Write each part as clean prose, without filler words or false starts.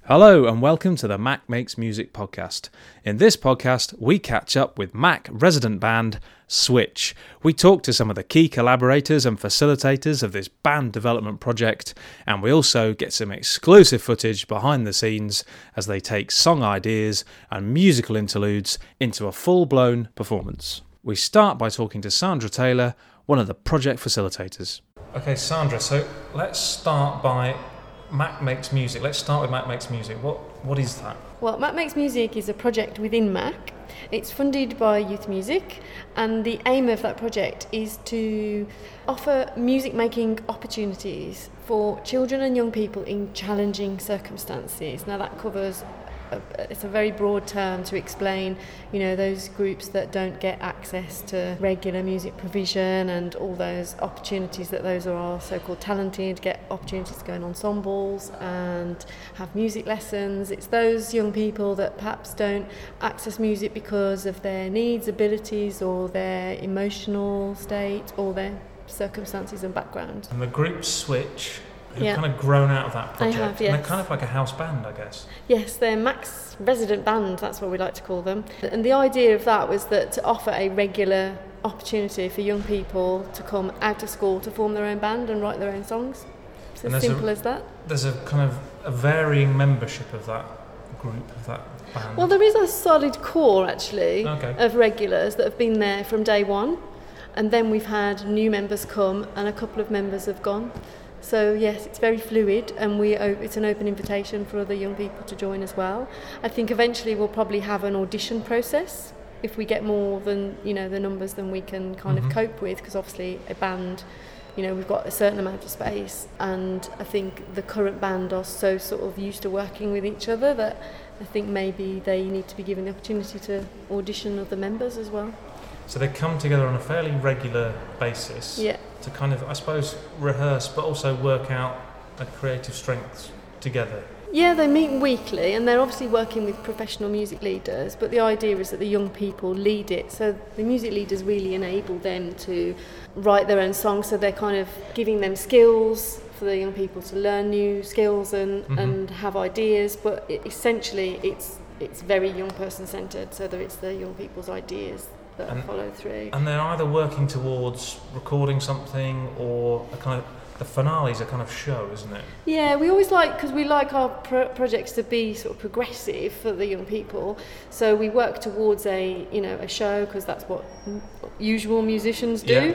Hello and welcome to the Mac Makes Music podcast. In this podcast, we catch up with Mac resident band Switch. We talk to some of the key collaborators and facilitators of this band development project, and we also get some exclusive footage behind the scenes as they take song ideas and musical interludes into a full-blown performance. We start by talking to Sandra Taylor, one of the project facilitators. Okay, Sandra, so let's start by Mac Makes Music. Let's start with Mac Makes Music. What is that? Well, Mac Makes Music is a project within Mac. It's funded by Youth Music, and the aim of that project is to offer music making opportunities for children and young people in challenging circumstances. Now that covers it's a very broad term to explain, those groups that don't get access to regular music provision and all those opportunities that those are so-called talented, get opportunities to go in ensembles and have music lessons. It's those young people that perhaps don't access music because of their needs, abilities, or their emotional state, or their circumstances and background. And the group Switch have kind of grown out of that project. They have, yes. And they're kind of like a house band, I guess. Yes, they're Mac's resident band, that's what we like to call them. And the idea of that was that to offer a regular opportunity for young people to come out of school to form their own band and write their own songs. It's as simple as that. There's a kind of a varying membership of that group, of that band. Well, there is a solid core, actually, of regulars that have been there from day one. And then we've had new members come and a couple of members have gone. So yes, it's very fluid, and it's an open invitation for other young people to join as well. I think eventually we'll probably have an audition process if we get more than the numbers than we can kind of cope with, because obviously a band, we've got a certain amount of space, and I think the current band are so sort of used to working with each other that I think maybe they need to be given the opportunity to audition other members as well. So they come together on a fairly regular basis to kind of, I suppose, rehearse, but also work out a creative strengths together. Yeah, they meet weekly, and they're obviously working with professional music leaders, but the idea is that the young people lead it. So the music leaders really enable them to write their own songs, so they're kind of giving them skills for the young people to learn new skills and have ideas, but essentially it's very young person centred, so that it's the young people's ideas that follow through. And they're either working towards recording something, or a kind of, the finale's a kind of show, isn't it? Yeah, we always because we like our projects to be sort of progressive for the young people. So we work towards a show, because that's what usual musicians do,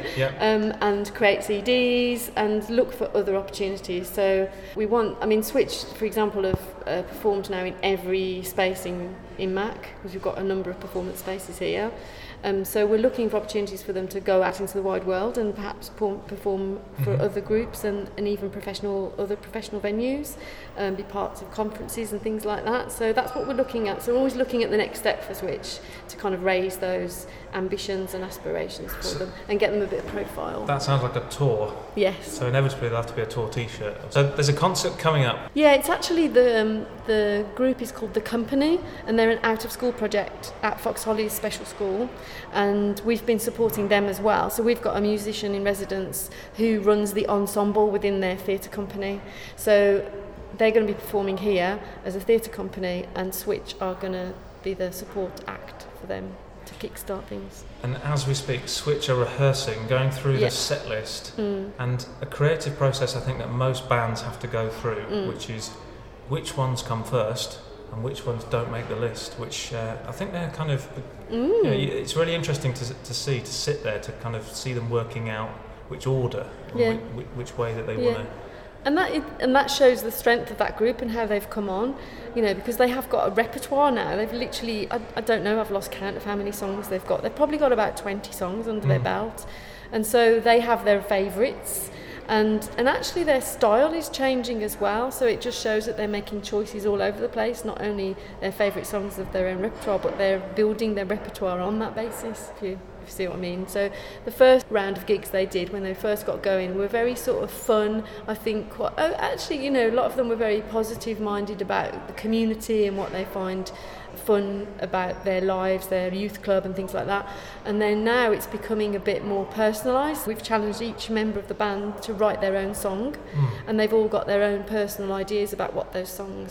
and create CDs and look for other opportunities. So we want, Switch, for example, have performed now in every space in Mac, because we've got a number of performance spaces here. So we're looking for opportunities for them to go out into the wide world and perhaps perform for other groups and even other professional venues, be parts of conferences and things like that. So that's what we're looking at. So we're always looking at the next step for Switch to kind of raise those ambitions and aspirations for them and get them a bit of profile. That sounds like a tour. Yes. So inevitably there'll have to be a tour t-shirt. So there's a concert coming up. Yeah, it's actually the group is called The Company, and they're an out-of-school project at Fox Holly's special school, and we've been supporting them as well. So we've got a musician in residence who runs the ensemble within their theatre company. So they're going to be performing here as a theatre company, and Switch are going to be the support act for them to kickstart things. And as we speak, Switch are rehearsing, going through the set list, and a creative process I think that most bands have to go through, which is which ones come first and which ones don't make the list, which I think they're kind of, it's really interesting to sit there, to kind of see them working out which order, which way that they want to. And that shows the strength of that group and how they've come on, because they have got a repertoire now. They've literally, I don't know, I've lost count of how many songs they've got. They've probably got about 20 songs under their belt. And so they have their favourites. And actually their style is changing as well, so it just shows that they're making choices all over the place, not only their favourite songs of their own repertoire, but they're building their repertoire on that basis, if you see what I mean. So the first round of gigs they did when they first got going were very sort of fun, I think. Actually, a lot of them were very positive minded about the community and what they find fun about their lives, their youth club and things like that. And then now it's becoming a bit more personalised. We've challenged each member of the band to write their own song, and they've all got their own personal ideas about what those songs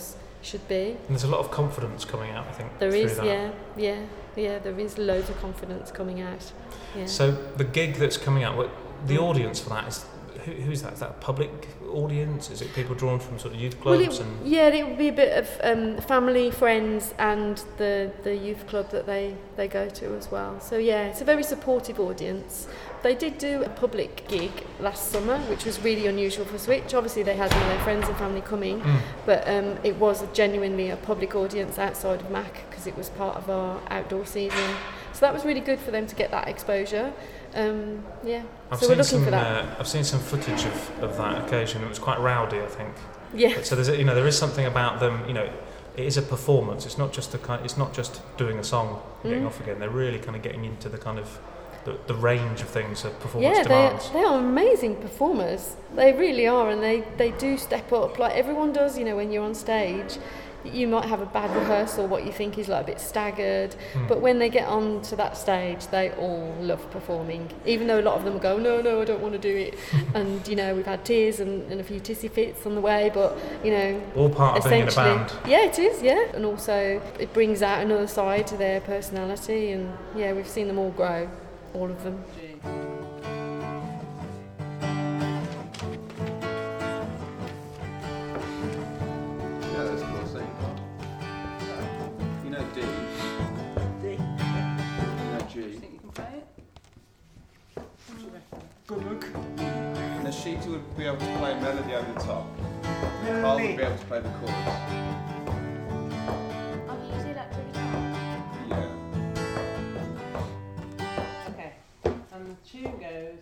should be. And there's a lot of confidence coming out, I think. There through is, that. yeah, there is loads of confidence coming out. Yeah. So the gig that's coming out, the audience for that is, who's that? Is that a public audience? Is it people drawn from sort of youth clubs? It would be a bit of family, friends, and the youth club that they go to as well. So yeah, it's a very supportive audience. They did do a public gig last summer, which was really unusual for Switch. Obviously they had their friends and family coming, but it was genuinely a public audience outside of MAC because it was part of our outdoor season. So that was really good for them to get that exposure. So we're looking for that. I've seen some footage of that occasion. It was quite rowdy, I think. Yeah. So there is something about them. It is a performance. It's not just it's not just doing a song and getting off again. They're really kind of getting into the kind of the range of things that performance demands. They are amazing performers. They really are, and they do step up like everyone does. When you're on stage, you might have a bad rehearsal, what you think is like a bit staggered, but when they get on to that stage, they all love performing, even though a lot of them go, no, I don't want to do it. And we've had tears and a few tissy fits on the way, but all part of being in a band. Yeah, it is, yeah. And also it brings out another side to their personality, and yeah, we've seen them all grow, all of them. And Ashita would be able to play a melody over the top. Carl would be able to play the chorus. Oh, you do that pretty well. Yeah. Okay. And the tune goes,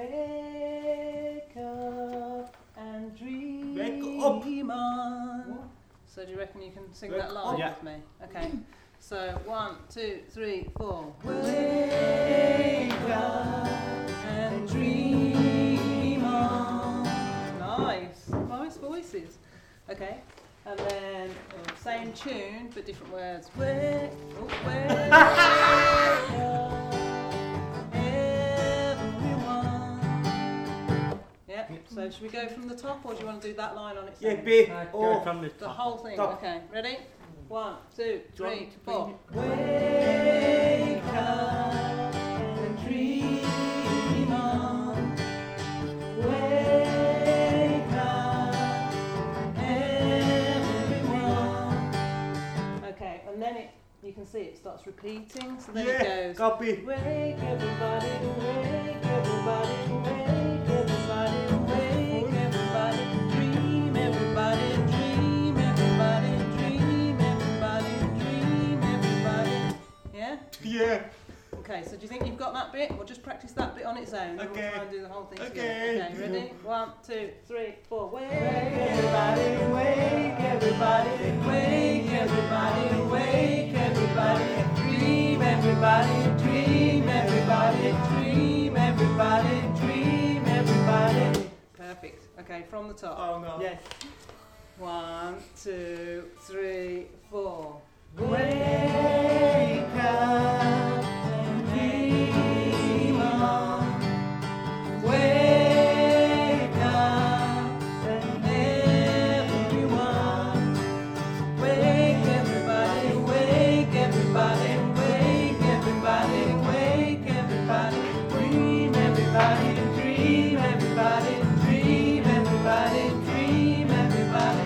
wake up and dream on. So do you reckon you can sing that live with me? Okay. So 1, 2, 3, 4. Wake up and dream on. Nice voices. Okay, and then same tune but different words. Wake up, everyone. Yeah. So should we go from the top, or do you want to do that line on its own? Go from the top. The whole thing. Top. Okay. Ready? 1, 2, 3, 4. Wake up and dream on. Wake up, everyone. Okay, and then you can see it starts repeating. So then it goes. Copy. Wake everybody, wake everybody, wake everybody, wake everybody, dream everybody, dream everybody, dream everybody, dream everybody. Yeah? Yeah. Okay, so do you think you've got that bit? We'll just practice that bit on its own. And Okay. we'll try and do the whole thing Okay. together. Okay, ready? 1, 2, 3, 4. Wake Everybody, wake everybody, wake everybody, wake everybody, dream everybody, dream everybody, dream everybody, dream everybody. Perfect. Okay, from the top. Oh no. Yes. 1, 2, 3, 4. Wake up and dream on. Wake up and everyone. Wake everybody, wake everybody, wake everybody, wake everybody. Dream everybody, dream everybody, dream everybody, dream everybody.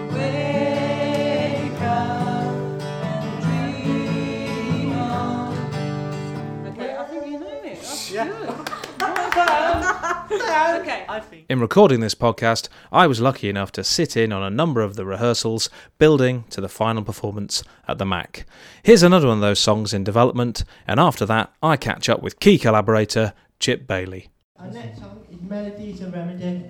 Wake up and dream on. Okay, I think you know it. That's Yeah. good. Okay. I think. In recording this podcast, I was lucky enough to sit in on a number of the rehearsals building to the final performance at the MAC. Here's another one of those songs in development, and after that, I catch up with key collaborator Chip Bailey. Our next song is Melodies of Remedy.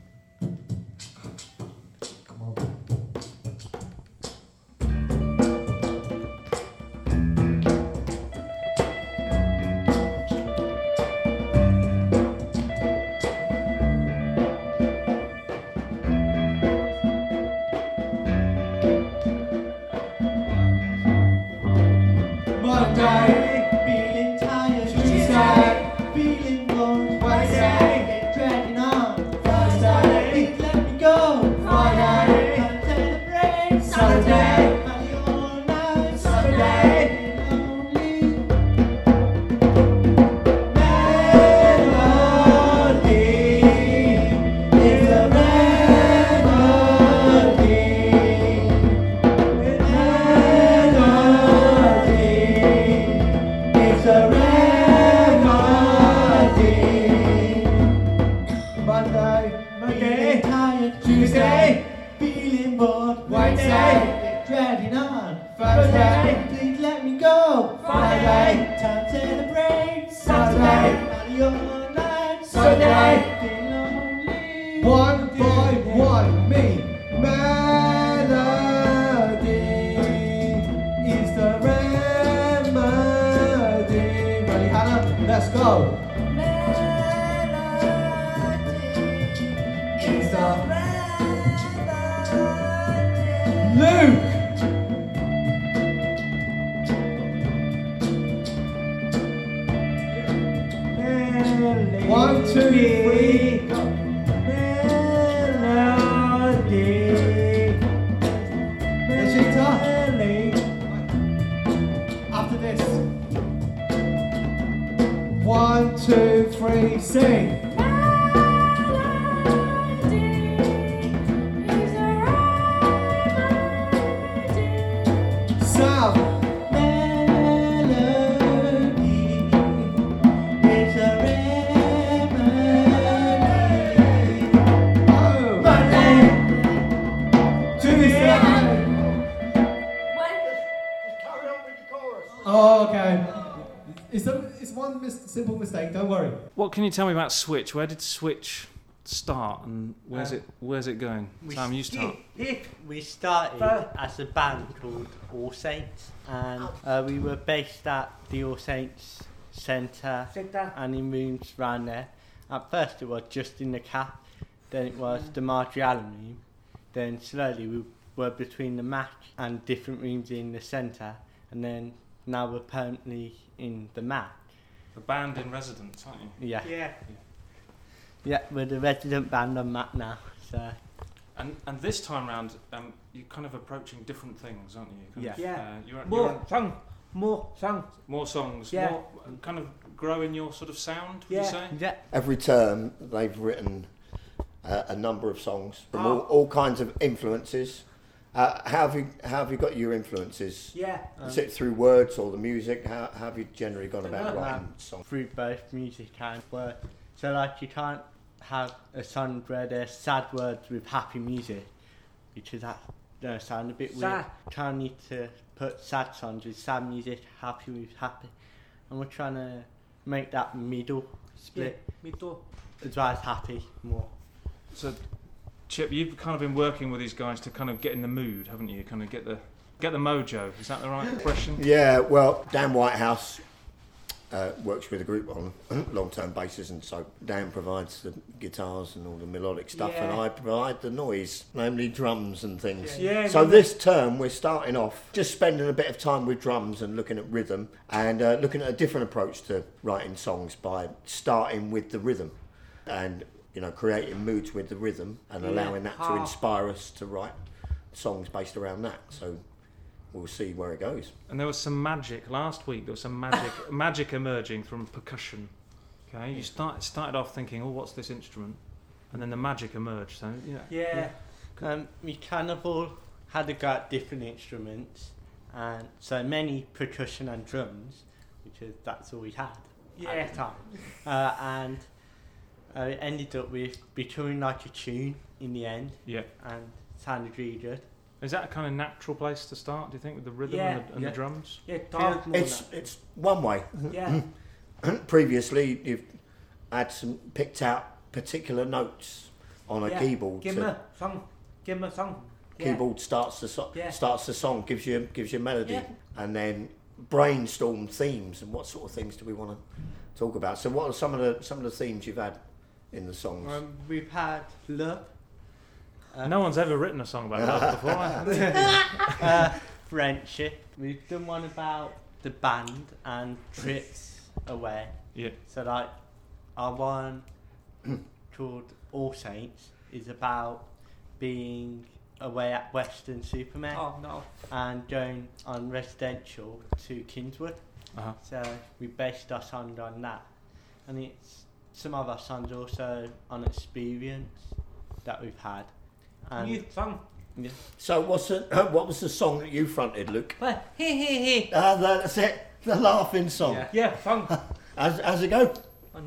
Monday, feeling tired. Tuesday, feeling bored. Wednesday, dragging on. Thursday, let me go. Friday, can't take the break. Saturday, Friday, dreading on. Thursday, please let me go. Friday, time to celebrate. Saturday, party all night. Sunday, feel lonely. One by one, me. Melody is the remedy. Ready, Hannah? Let's go. Is the Luke. One, two, three, go. Melody. Vegeta. After this. 1, 2, 3, sing. Sam. Melody is a remedy. Oh, Monday, Tuesday. Oh, okay. It's one simple mistake. Don't worry. What can you tell me about Switch? Where did Switch start, and where's it going? Sam, you start. We started as a band called All Saints, and we were based at the All Saints Centre and in rooms around there. At first it was just in the Cap, then it was the Marjorie Allen room, then slowly we were between the Mac and different rooms in the centre, and then now we're permanently in the Mac. The band in residence, aren't you? Yeah, we're the resident band on Mac now. So. And this time round, you're kind of approaching different things, aren't you? More songs. More songs. Yeah. More kind of growing your sort of sound, would you say? Yeah. Every term they've written a number of songs from all kinds of influences. How have you got your influences? Yeah. Is it through words or the music? How have you generally gone about writing songs? Through both music and words. So like you can't have a song where there's sad words with happy music, because that sound a bit weird. Can't need to put sad songs with sad music, happy with happy, and we're trying to make that middle split, as well as happy more. So, Chip, you've kind of been working with these guys to kind of get in the mood, haven't you? Kind of get the mojo. Is that the right expression? Yeah. Well, Dan Whitehouse works with the group on a long-term basis, and so Dan provides the guitars and all the melodic stuff, and I provide the noise, namely drums and things. So this term we're starting off just spending a bit of time with drums and looking at rhythm, and looking at a different approach to writing songs by starting with the rhythm and creating moods with the rhythm and allowing that to inspire us to write songs based around that. So we'll see where it goes. And there was some magic last week. There was some magic emerging from percussion. Okay, you started off thinking, "Oh, what's this instrument?" And then the magic emerged. So we kind of all had a go at different instruments, and so many percussion and drums, because that's all we had at the time. And it ended up with becoming like a tune in the end. Yeah, and sounded really good. Is that a kind of natural place to start, do you think, with the rhythm and the drums? Yeah, it's one way. Yeah. Previously, you've had picked out particular notes on a keyboard. Give me a song. Keyboard starts the song, gives you melody, and then brainstorm themes and what sort of things do we want to talk about. So, what are some of the themes you've had in the songs? We've had love. No one's ever written a song about love before, have they? Friendship. We've done one about the band and trips away. Yeah. So like our one called All Saints is about being away at Western Supermare and going on residential to Kingswood. So we based our song on that, and it's some of our songs also on experience that we've had. And Yeah. So what was the song that you fronted, Luke? Hey. That's it, the laughing song. Yeah, fun. How's it go? Oh,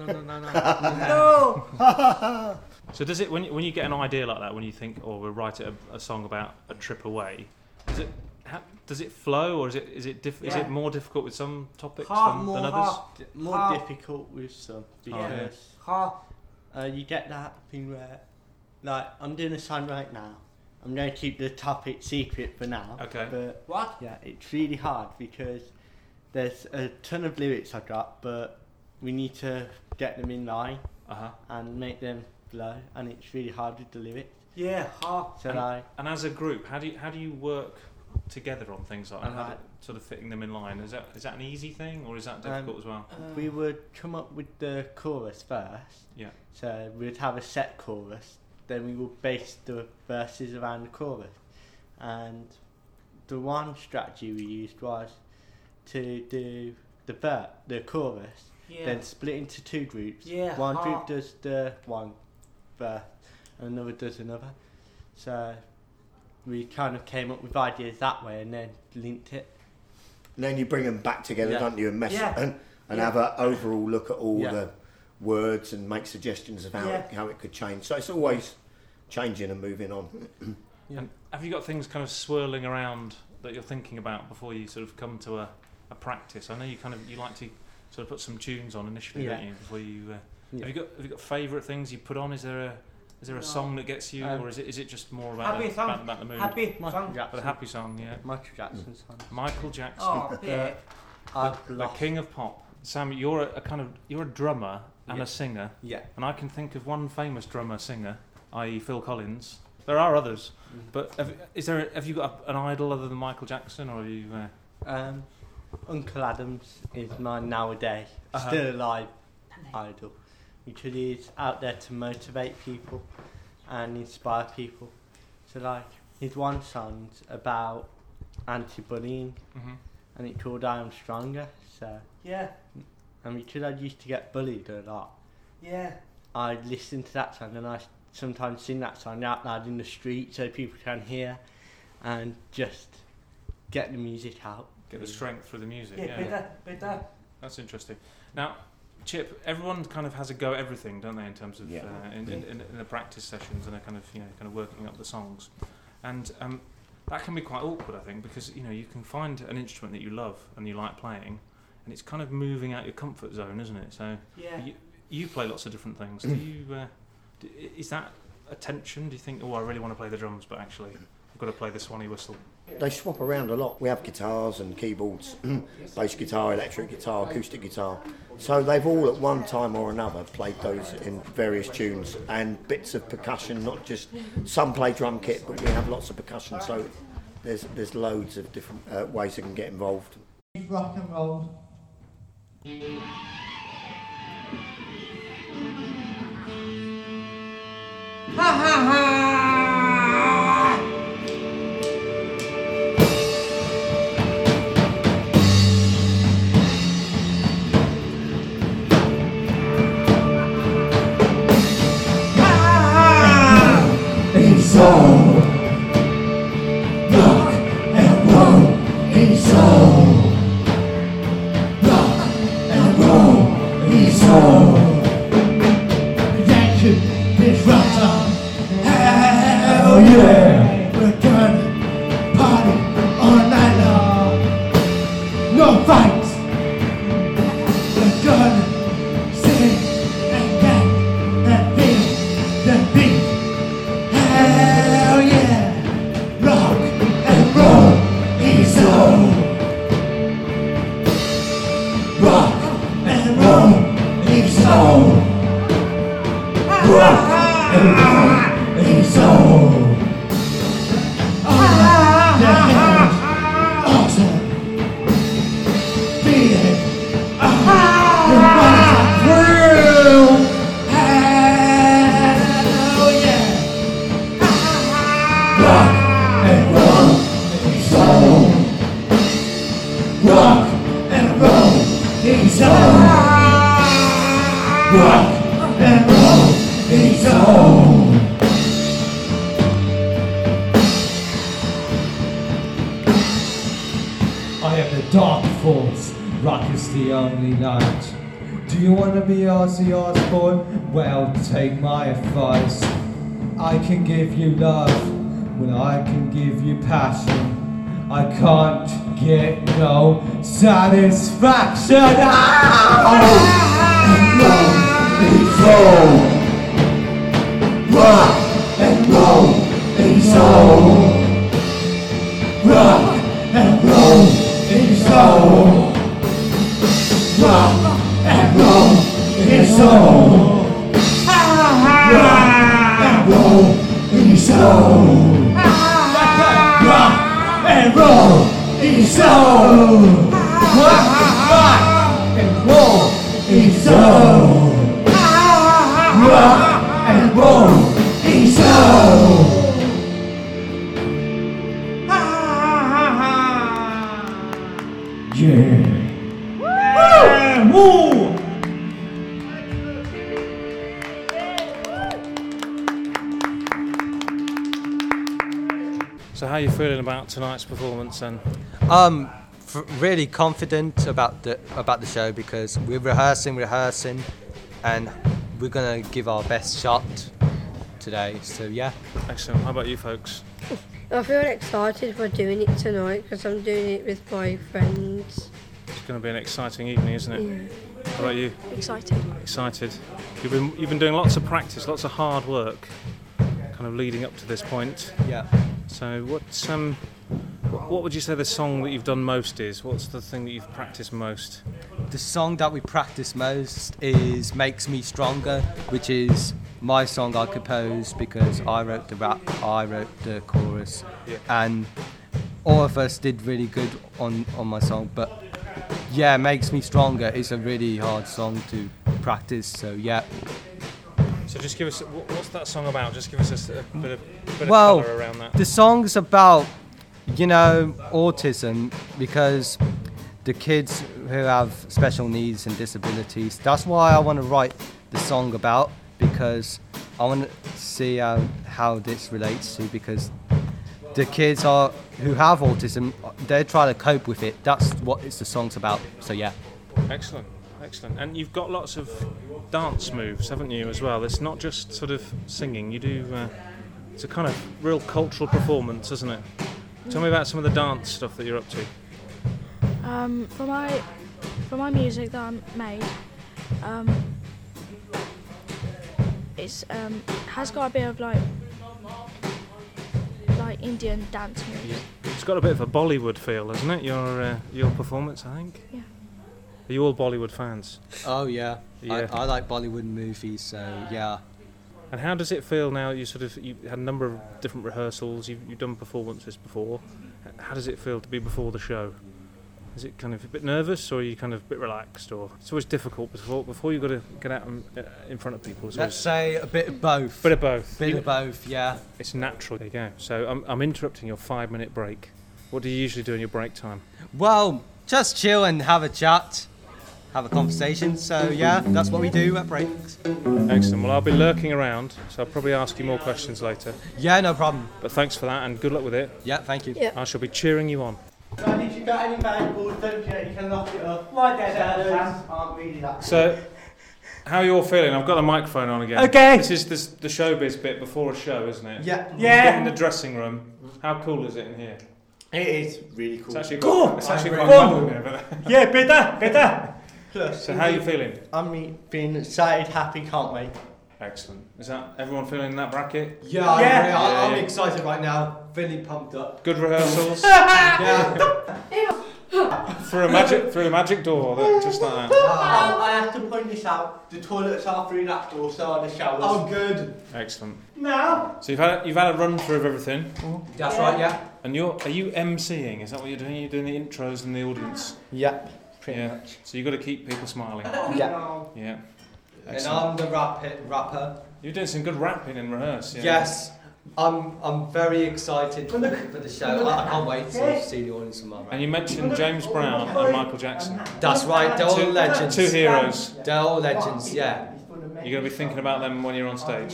no. So does it, when you get an idea like that, when you think, we'll write a song about a trip away, Does it flow, or is it more difficult with some topics than others? More difficult with some because you get that thing where, like, I'm doing a song right now. I'm going to keep the topic secret for now. Okay. But What? yeah, it's really hard because there's a ton of lyrics I got, but we need to get them in line and make them flow, and it's really hard with the lyrics. Yeah. So and as a group, how do you work together on things like that? Sort of fitting them in line. Is that an easy thing, or is that difficult as well? We would come up with the chorus first. Yeah. So we'd have a set chorus. Then we would base the verses around the chorus. And the one strategy we used was to do the chorus, then split into two groups. Yeah. One group does the one verse, and another does another. So we kind of came up with ideas that way, and then linked it. And then you bring them back together, don't you, and and have an overall look at all the words and make suggestions of how it could change. So it's always changing and moving on. And have you got things kind of swirling around that you're thinking about before you sort of come to a practice? I know you like to sort of put some tunes on initially, don't you? Before you have you got favourite things you put on? Is there a song that gets you, or is it just more about the mood? Happy Michael song. Jackson. A happy song, yeah. Michael Jackson song. Michael Jackson. Oh, yeah. The king of pop. Sam, you're a drummer and a singer. Yeah. And I can think of one famous drummer singer, i.e. Phil Collins. There are others, but have you got an idol other than Michael Jackson, or have you? Uncle Adams is my nowadays still alive idol, because he's out there to motivate people and inspire people. So like his one song's about anti-bullying, and it's called I Am Stronger. So and because I used to get bullied a lot, I'd listen to that song, and I sometimes sing that song out loud in the street so people can hear, and just get the music out. Get the strength through the music. Better. That's interesting. Now, Chip, everyone kind of has a go at everything, don't they? In terms of in the practice sessions, and they're kind of working up the songs, and that can be quite awkward, I think, because you can find an instrument that you love and you like playing, and it's kind of moving out your comfort zone, isn't it? So you play lots of different things. Do you? Is that a tension? Do you think, I really want to play the drums, but actually I've got to play the Swanee whistle? They swap around a lot. We have guitars and keyboards, bass guitar, electric guitar, acoustic guitar. So they've all at one time or another played those in various tunes, and bits of percussion, not just, some play drum kit, but we have lots of percussion, so there's loads of different ways they can get involved. Rock and roll. Ha ha ha! It's all rock and roll. It's all rock and roll. It's all Yankee disruptor. Hell yeah, we're gonna party all night long. No fights. We're gonna sing and dance and feel the beat. Hell yeah, rock and roll is on. Rock and roll is on. Rock and roll is on. All the hands, awesome. Feeling, your body's thrill. Hell yeah. Rock and roll is on. Rock and roll is on. Rock and roll is on. I am the dark force, rock is the only light. Do you want to be Ozzy Osbourne? Well, take my advice. I can give you love, well I can give you passion. I can't get no satisfaction. Rock and roll is all. Rock and roll is all. Rock and roll is all. Rock and roll is all. Rock and roll is all. Rock and roll is all. Rock and roll is all. Yeah. Woo! So how are you feeling about tonight's performance then? Really confident about the show because we're rehearsing, and we're gonna give our best shot today. So yeah. Excellent. How about you folks? I feel excited for doing it tonight because I'm doing it with my friends. It's going to be an exciting evening, isn't it? Yeah. How about you? Excited. Excited. You've been doing lots of practice, lots of hard work, kind of leading up to this point. Yeah. So what would you say the song that you've done most is? What's the thing that you've practiced most? The song that we practice most is Makes Me Stronger, which is my song I composed because I wrote the rap, I wrote the chorus, and all of us did really good on my song. But yeah, Makes Me Stronger is a really hard song to practice, so yeah. So just give us, what's that song about? Just give us a bit of well, colour around that. The song's about, autism, because the kids who have special needs and disabilities, that's why I want to write the song about, because I want to see how this relates to, because the kids who have autism, they try to cope with it. That's what the song's about, so yeah. Excellent. And you've got lots of dance moves, haven't you, as well? It's not just sort of singing. You do, it's a kind of real cultural performance, isn't it? Tell me about some of the dance stuff that you're up to. For my music that I made, it's has got a bit of like Indian dance moves. Yeah. It's got a bit of a Bollywood feel, hasn't it? Your performance, I think. Yeah. Are you all Bollywood fans? Oh yeah. Yeah. I like Bollywood movies, so yeah. And how does it feel now? You had a number of different rehearsals. You've done performances before. How does it feel to be before the show? Is it kind of a bit nervous, or are you kind of a bit relaxed? Or it's always difficult before you've got to get out in front of people. Let's say a bit of both. Bit of both. Bit of both, yeah. It's natural. There you go. So I'm interrupting your 5-minute break. What do you usually do in your break time? Well, just chill and have a chat. Have a conversation, so yeah, that's what we do at breaks. Excellent. Well, I'll be lurking around, so I'll probably ask you more questions later. Yeah, no problem. But thanks for that, and good luck with it. Yeah, thank you. Yeah. I shall be cheering you on. And if you've got any bad balls, don't you? You can lock it up. My shadows aren't really that. So, how are you all feeling? I've got the microphone on again. Okay. This is the showbiz bit before a show, isn't it? Yeah. You get in the dressing room. How cool is it in here? It is really cool. It's actually Cool. It's actually quite Cool. cool in here, but Yeah, better. Plus, So how are you feeling? I'm feeling excited, happy, can't wait. Excellent. Is that everyone feeling in that bracket? Yeah, I'm Yeah. excited right now. Feeling pumped up. Good rehearsals. Yeah. through a magic door, just like that. I have to point this out. The toilets are through that door, so are the showers. Oh, good. Excellent. No. So you've had a run through of everything. That's right, yeah. And are you MCing? Is that what you're doing? You're doing the intros and the audience. Yep. Pretty Yeah. much. So you've got to keep people smiling. Yeah. Yeah. And Excellent. I'm the rapper. You're doing some good rapping in rehearse. Yeah. Yes. I'm very excited for the show. I can't wait to see the audience on my rap. And you mentioned James Brown and Michael Jackson. That's right, they're all legends. Two heroes. They're all legends, yeah. You're going to be thinking about them when you're on stage.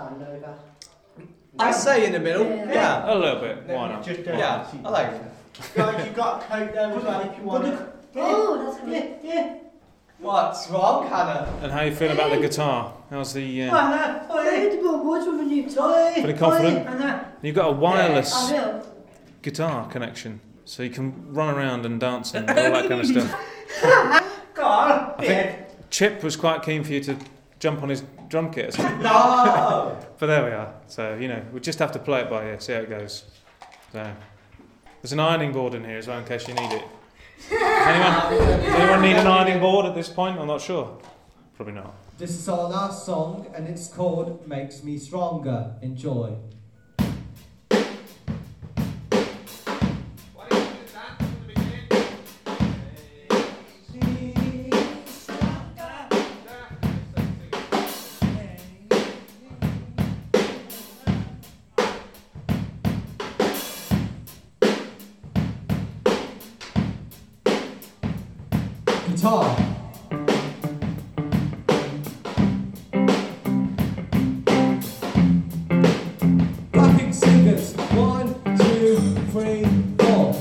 I'd say in the middle, yeah. A little bit. Why not? Yeah, I like it. Guys, you've got a coat there as well if you want it. Oh, that's good. Yeah. What's wrong, Hannah? And how you feel about the guitar? How's the? Feeling confident? You've got a wireless guitar connection. so you can run around and dance and all that kind of stuff. Go on, I think Chip was quite keen for you to jump on his drum kit or something. No! But there we are. So, we just have to play it by ear, see how it goes. So, there's an ironing board in here as well in case you need it. Does anyone need an ironing board at this point? I'm not sure. Probably not. This is our last song, and it's called Makes Me Stronger. Enjoy. Guitar. Backing singers. 1, 2, 3, 4.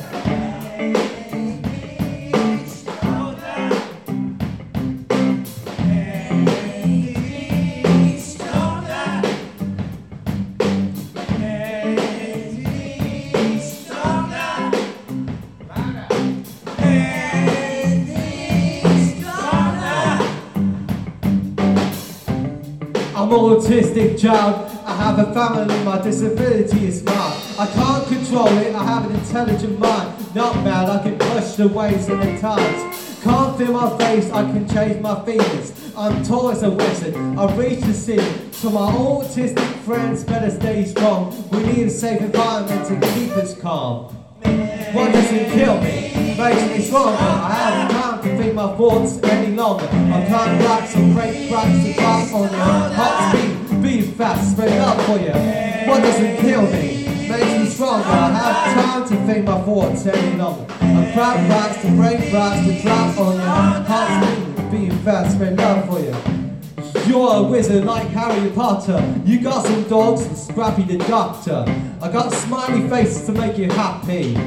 I'm an autistic child, I have a family, my disability is smart. I can't control it, I have an intelligent mind. Not bad, I can push the waves and the tides. Can't feel my face, I can change my feelings. I'm tall as a wizard, I reach the ceiling. So my autistic friends better stay strong. We need a safe environment to keep us calm. What doesn't kill me makes me stronger. I haven't time to think my thoughts any longer. I'm trying to relax and break cracks and drop on you. Heart speed, beat fast, spread up for you. What doesn't kill me makes me stronger. I have time to think my thoughts any longer. I'm trying to relax to break cracks to drop on you. Heart speed, beat fast, spread up for you. You're a wizard like Harry Potter. You got some dogs and Scrappy the Doctor. I got smiley faces to make you happy.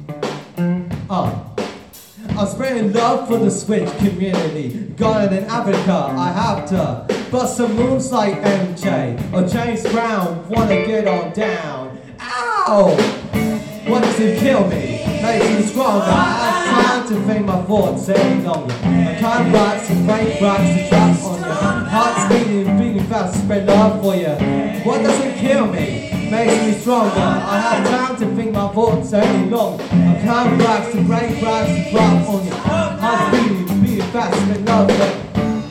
I'm spreading love for the Switch community. Ghana and Africa, I have to bust some moves like MJ or James Brown. Wanna get on down. Ow! What doesn't kill me makes me stronger. I have time to think my thoughts any longer. I can't relax and break rocks to drop on you. Heart's beating fast, spread love for you. What doesn't kill me makes me stronger. I have time to think my thoughts any longer. I can't relax to break rocks to drop on you. Heart's beating fast, spread love for you.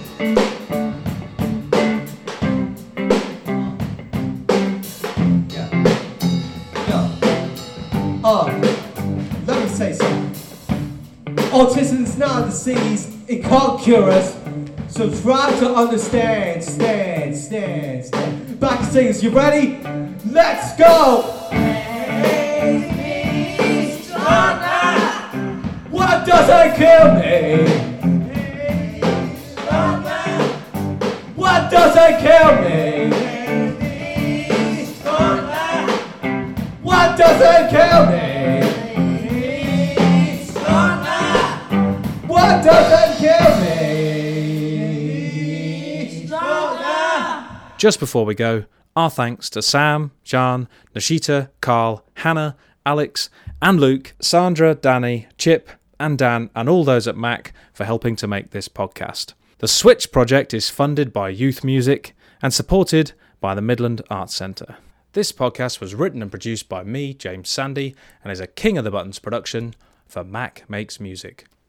Let me say something. Autism's not a disease, it can't cure us. So try to understand, stand. Back singers, you ready? Let's go! What doesn't kill me? What doesn't kill me? What doesn't kill me? What doesn't kill me? Just before we go, our thanks to Sam, Jan, Nishita, Carl, Hannah, Alex, and Luke, Sandra, Danny, Chip, and Dan, and all those at Mac for helping to make this podcast. The Switch project is funded by Youth Music and supported by the Midland Arts Centre. This podcast was written and produced by me, James Sandy, and is a King of the Buttons production for Mac Makes Music.